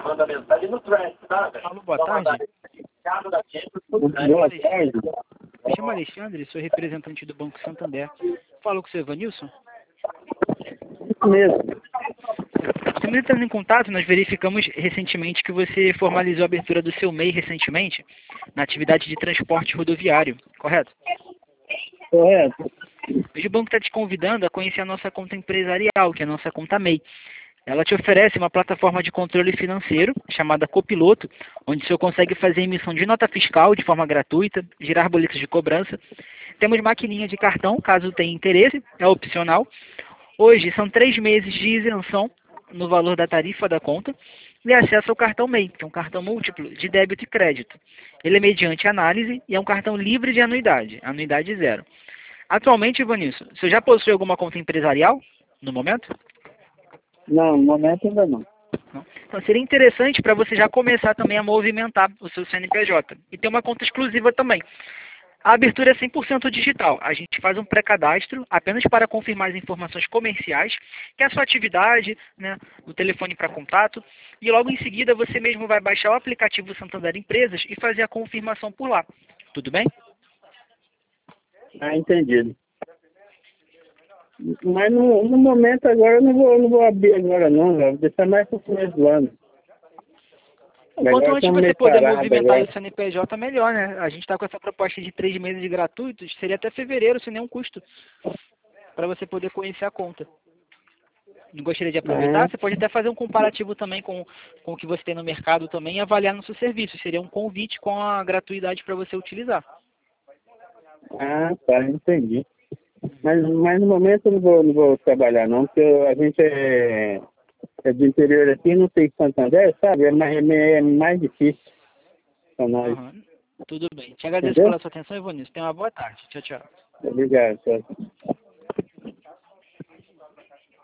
Alô, boa tarde. Boa tarde. Me chamo Alexandre, sou representante do Banco Santander. Falo com o seu Evanilson? Isso mesmo. Estamos entrando em contato, nós verificamos recentemente que você formalizou a abertura do seu MEI recentemente na atividade de transporte rodoviário, correto? Correto. Hoje o banco está te convidando a conhecer a nossa conta empresarial, que é a nossa conta MEI. Ela te oferece uma plataforma de controle financeiro chamada Copiloto, onde o senhor consegue fazer emissão de nota fiscal de forma gratuita, girar boletos de cobrança. Temos maquininha de cartão, caso tenha interesse, é opcional. Hoje são 3 meses de isenção no valor da tarifa da conta e acesso ao cartão MEI, que é um cartão múltiplo de débito e crédito. Ele é mediante análise e é um cartão livre de anuidade zero. Atualmente, Ivanilson, você já possui alguma conta empresarial no momento? Não, no momento ainda não. Não. Então seria interessante para você já começar também a movimentar o seu CNPJ e ter uma conta exclusiva também. A abertura é 100% digital. A gente faz um pré-cadastro apenas para confirmar as informações comerciais, que é a sua atividade, né, o telefone para contato, e logo em seguida você mesmo vai baixar o aplicativo Santander Empresas e fazer a confirmação por lá. Tudo bem? Ah, entendido. Mas no momento agora eu não vou abrir agora não, vou deixar mais para o começo do ano. Quanto antes você poder movimentar agora. o CNPJ, melhor, né? A gente está com essa proposta de 3 meses gratuitos, seria até fevereiro, sem nenhum custo, para você poder conhecer a conta. Não gostaria de aproveitar? Você pode até fazer um comparativo também com o que você tem no mercado também e avaliar no seu serviço. Seria um convite com a gratuidade para você utilizar. Ah, tá, entendi. Mas no momento eu não vou trabalhar não, porque a gente é do interior aqui, não tem Santander, sabe? É mais difícil para nós. Uhum. Tudo bem. Te agradeço Entendeu? pela sua atenção, Ivonilson. Tenha uma boa tarde. Tchau, tchau. Obrigado, tchau.